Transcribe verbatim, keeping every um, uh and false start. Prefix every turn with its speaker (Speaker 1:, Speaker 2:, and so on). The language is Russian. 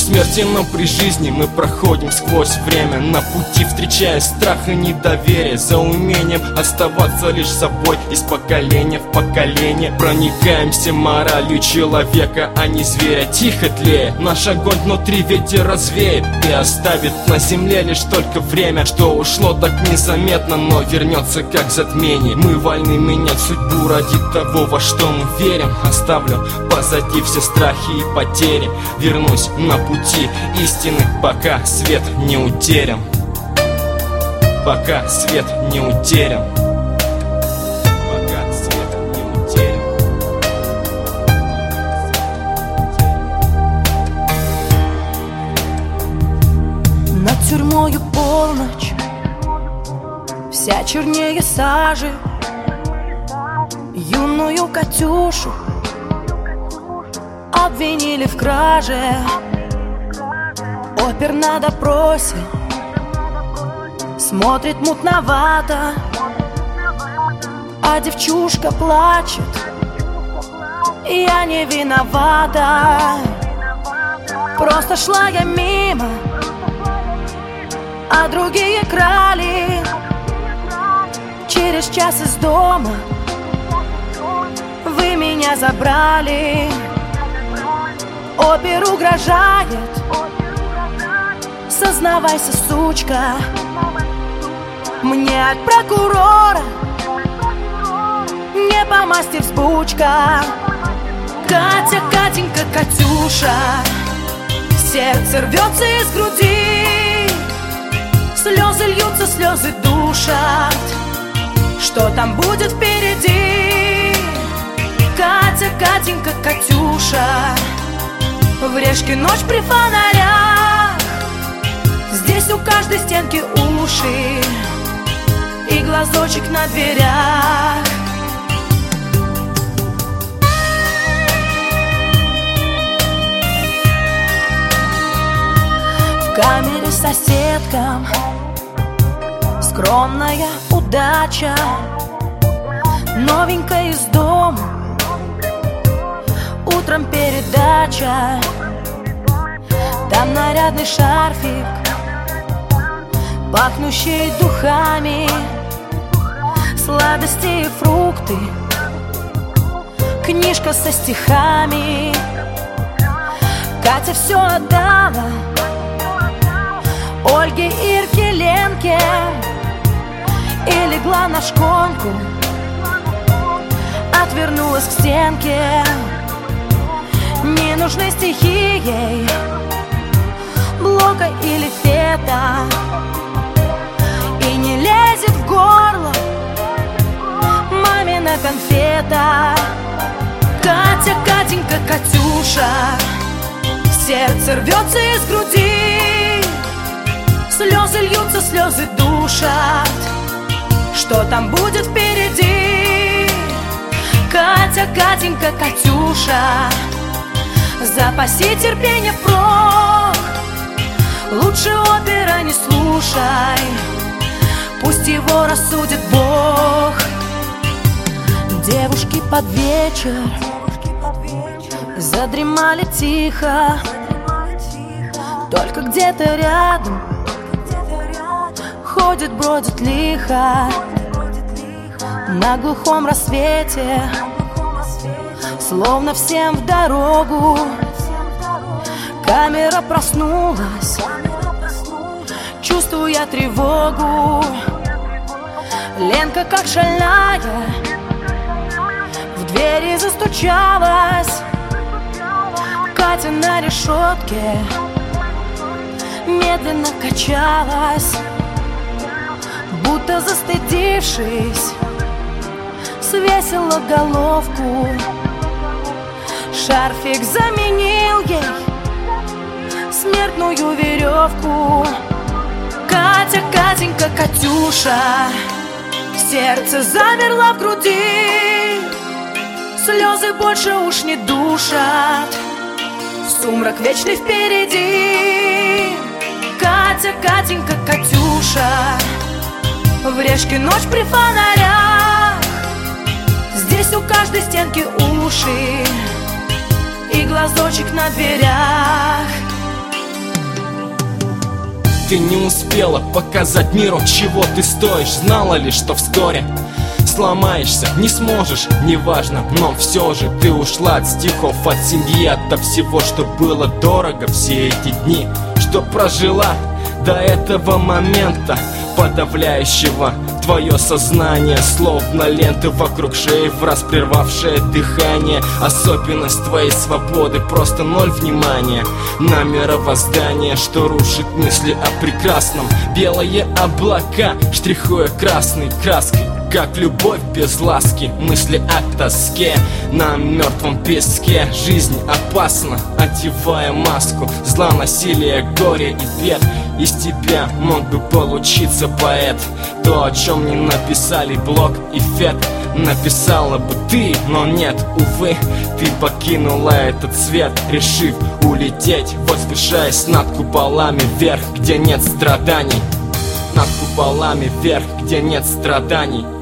Speaker 1: смерти, но при жизни мы проходим сквозь время. На пути встречая страх и недоверие, за умением оставаться лишь собой. Из поколения в поколение проникаемся моралью человека, а не зверя. Тихо тлея, наш огонь внутри ветер развеет и оставит на земле лишь только время, что ушло так незаметно, но вернется как затмение. Мы вольны менять судьбу ради того, во что мы верим. Оставлю позади все страхи и потери, вернусь на пути истины, пока свет не утерян. Пока свет не утерян. Пока свет не утерян.
Speaker 2: Над тюрьмою полночь, вся чернее сажи. Юную Катюшу обвинили в краже. Опер на допросе смотрит мутновато, а девчушка плачет: я не виновата. Просто шла я мимо, а другие крали. Через час из дома вы меня забрали. Опер угрожает: сознавайся, сучка. Мне от прокурора не по масти взбучка. Катя, Катенька, Катюша, сердце рвется из груди, слезы льются, слезы душат. Что там будет впереди? Катя, Катенька, Катюша, в Решке ночь при фонарях. Здесь у каждой стенки уши и глазочек на дверях. В камере соседкам скромная удача. Новенькая из дома, утром передача. Там нарядный шарфик, пахнущий духами, сладости и фрукты, книжка со стихами. Катя все отдала Ольге, Ирке, Ленке и легла на шконку, отвернулась к стенке. Не нужны стихи ей, Блока или Фета, и не лезет в горло мамина конфета. Катя, Катенька, Катюша, сердце рвется из груди, слезы льются, слезы душат. Что там будет впереди? Катя, Катенька, Катюша, запаси терпение впрок. Лучше опера не слушай, пусть его рассудит Бог. Девушки под вечер задремали тихо, только где-то рядом ходит, бродит лихо. На глухом рассвете, словно всем в дорогу, камера проснулась, чувствуя тревогу. Ленка, как шальная, в двери застучалась. Катя на решетке медленно качалась, будто застыдившись, свесила головку. Шарфик заменил ей смертную веревку. Катя, Катенька, Катюша, сердце замерло в груди, слезы больше уж не душат, сумрак вечный впереди. Катя, Катенька, Катюша, в Решке ночь при фонарях. Здесь у каждой стенки уши и глазочек на дверях.
Speaker 1: ты не успела показать миру, чего ты стоишь. Знала ли, что вскоре сломаешься, не сможешь, неважно, но все же ты ушла от стихов, от семьи, от всего, что было дорого все эти дни, что прожила до этого момента, подавляющего твое сознание, словно ленты вокруг шеи, враз прервавшее дыхание. Особенность твоей свободы, просто ноль внимания на мировоздание, что рушит мысли о прекрасном. Белые облака, штрихуя красной краской, как любовь без ласки, мысли о тоске на мертвом песке. Жизнь опасна, одевая маску зла, насилия, горя и бед. Из тебя мог бы получиться поэт. То, о чем не написали Блок и Фет, написала бы ты, но нет, увы. Ты покинула этот свет, решив улететь, возвышаясь над куполами вверх, где нет страданий. Над куполами вверх, где нет страданий.